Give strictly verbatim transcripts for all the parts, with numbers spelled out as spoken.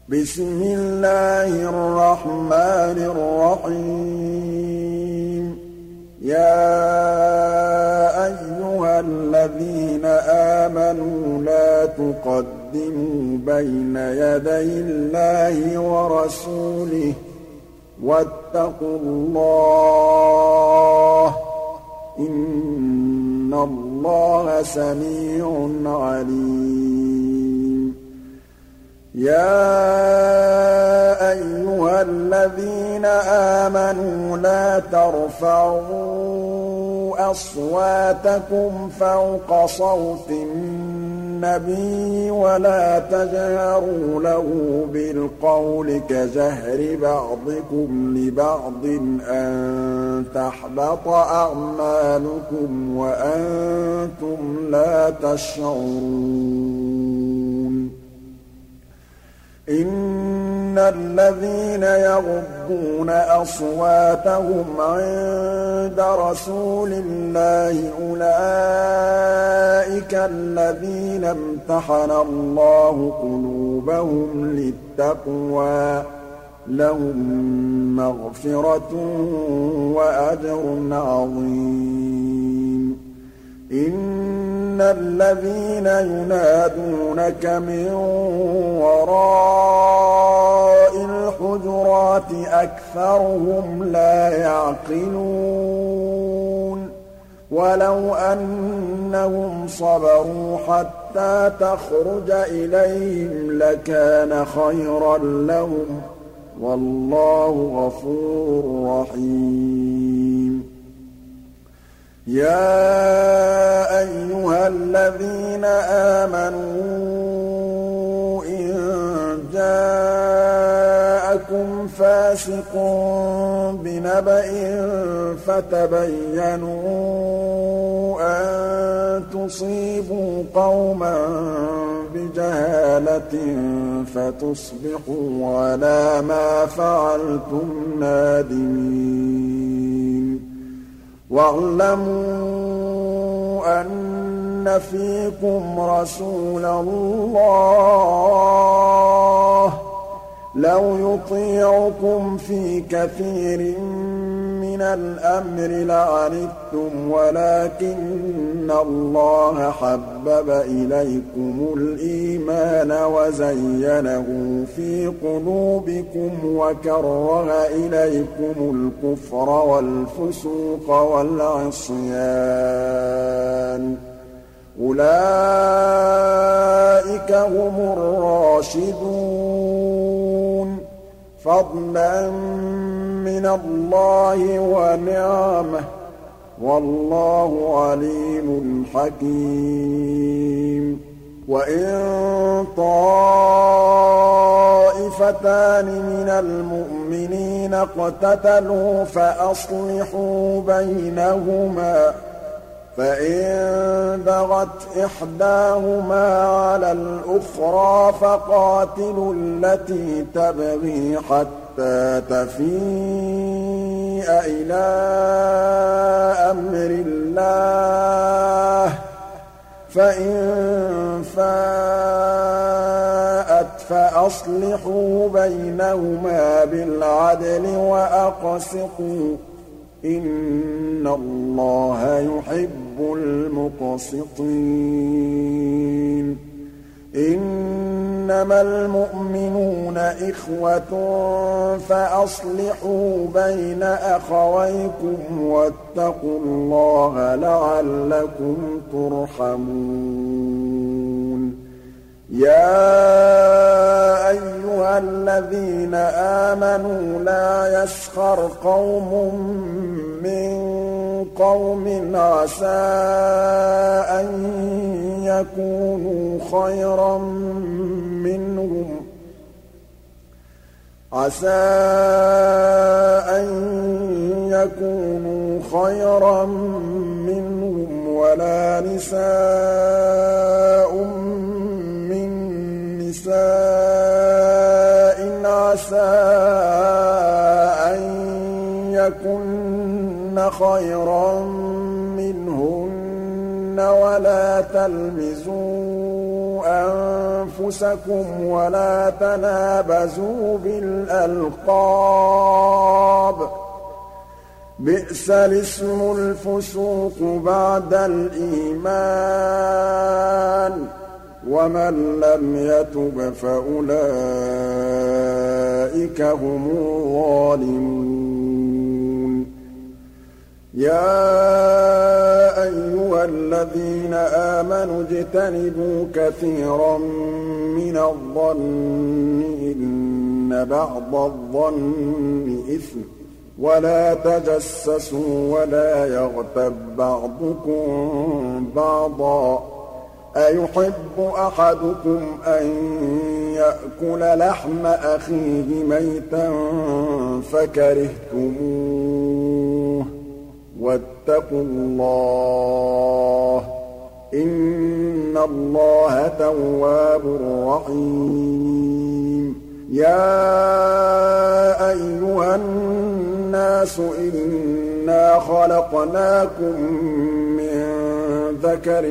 بسم الله الرحمن الرحيم يا أيها الذين آمنوا لا تقدموا بين يدي الله ورسوله واتقوا الله إن الله سميع عليم يا أيها الذين آمنوا لا ترفعوا أصواتكم فوق صوت النبي ولا تجهروا له بالقول كجهر بعضكم لبعض أن تحبط أعمالكم وأنتم لا تشعرون إن الذين يغضون أصواتهم عند رسول الله أولئك الذين امتحن الله قلوبهم للتقوى لهم مغفرة وأجر عظيم إن الذين ينادونك من وراء الحجرات أكثرهم لا يعقلون ولو أنهم صبروا حتى تخرج إليهم لكان خيرا لهم والله غفور رحيم يا أيها الذين آمنوا إن جاءكم فاسق بنبأ فتبينوا أن تصيبوا قوما بجهالة فتصبحوا على ما فعلتم نادمين واعلموا أن فيكم رسول الله لو يطيعكم في كثير من الأمر لعنتم ولكن الله حبب إليكم الإيمان وزينه في قلوبكم وكره إليكم الكفر والفسوق والعصيان أولئك هم الراشدون فضلا من الله ونعمه والله عليم حكيم وإن طائفتان من المؤمنين اقتتلوا فأصلحوا بينهما فإن بغت إحداهما على الأخرى فقاتلوا التي تبغي حتى تفيء إلى أمر الله فإن فاءت فأصلحوا بينهما بالعدل وأقسطوا إن الله يحب المقسطين إنما المؤمنون إخوة فأصلحوا بين أخويكم واتقوا الله لعلكم ترحمون يا أيها الذين آمنوا لا يسخر قوم من قوم عسى أن يكونوا خيرا منهم عسى أن يكونوا خيرا منهم ولا نساء من نساء عسى أن يكن خيرا منهن ولا تلمزوا أنفسكم ولا تنابزوا بالألقاب بئس الاسم الفسوق بعد الإيمان ومن لم يتب فأولئك هم الظالمون يا أيها الذين آمنوا اجتنبوا كثيرا من الظن إن بعض الظن إثم ولا تجسسوا ولا يغتب بعضكم بعضا أيحب أحدكم أن يأكل لحم أخيه ميتا فكرهتموه واتقوا الله إن الله تواب رحيم يا أيها الناس إنا خلقناكم من ذكر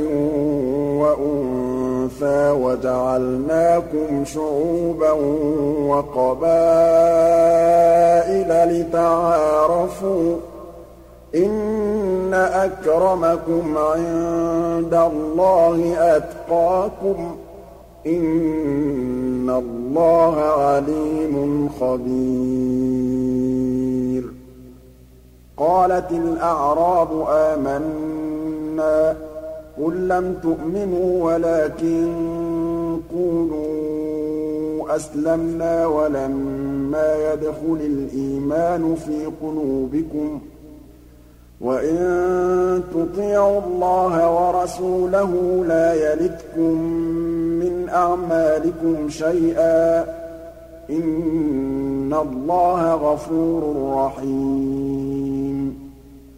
وأنثى وجعلناكم شعوبا وقبائل لتعارفوا إن أكرمكم عند الله أتقاكم إن الله عليم خبير قالت الأعراب آمنا قل لم تؤمنوا ولكن قولوا أسلمنا ولما يدخل الإيمان في قلوبكم وإن تطيعوا الله ورسوله لا يلتكم من أعمالكم شيئا إن الله غفور رحيم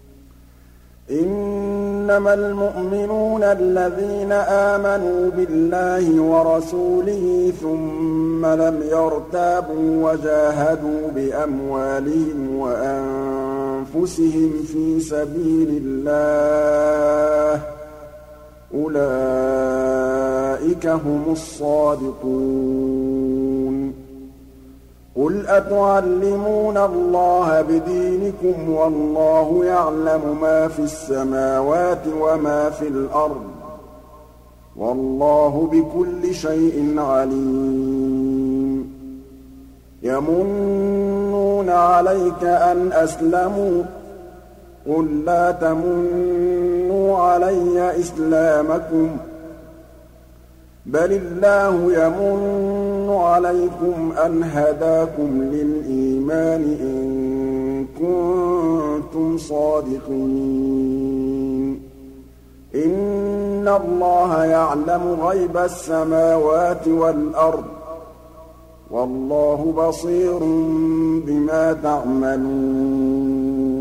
إنما المؤمنون الذين آمنوا بالله ورسوله ثم لم يرتابوا وجاهدوا بأموالهم وأنفسهم في سبيل الله أولئك هم الصادقون قل أتعلمون الله بدينكم والله يعلم ما في السماوات وما في الأرض والله بكل شيء عليم يمنون عليك أن أسلموا قل لا تمنوا علي إسلامكم بل الله يمن عليكم أن هداكم للإيمان إن كنتم صادقين إن الله يعلم غيب السماوات والأرض والله بصير بما تعملون